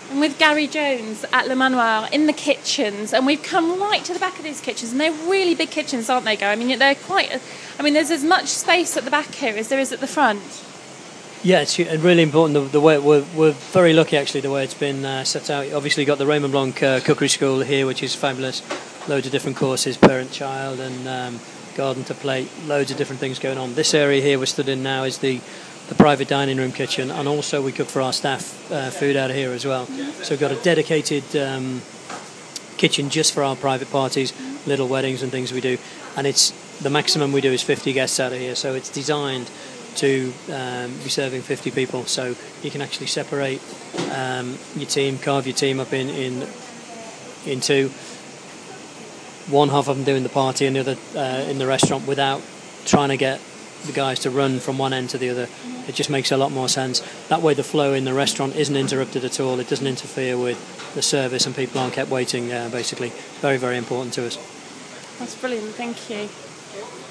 And with Gary Jones at Le Manoir in the kitchens, and we've come right to the back of these kitchens, and they're really big kitchens, aren't they, Gary? I mean, they're quite... I mean, there's as much space at the back here as there is at the front. Yeah, it's really important the way we're very lucky actually the way it's been set out. Obviously, you've got the Raymond Blanc Cookery School here, which is fabulous. Loads of different courses, parent-child and garden to plate. Loads of different things going on. This area here we're stood in now is the private dining room kitchen, and also we cook for our staff food out of here as well. So we've got a dedicated kitchen just for our private parties, little weddings and things we do, and it's the maximum we do is 50 guests out of here. So it's designed to be serving 50 people, so you can actually separate your team, carve your team up into one half of them doing the party and the other in the restaurant without trying to get the guys to run from one end to the other. It just makes a lot more sense. That way the flow in the restaurant isn't interrupted at all. It doesn't interfere with the service and people aren't kept waiting, basically. Very, very important to us. That's brilliant, thank you.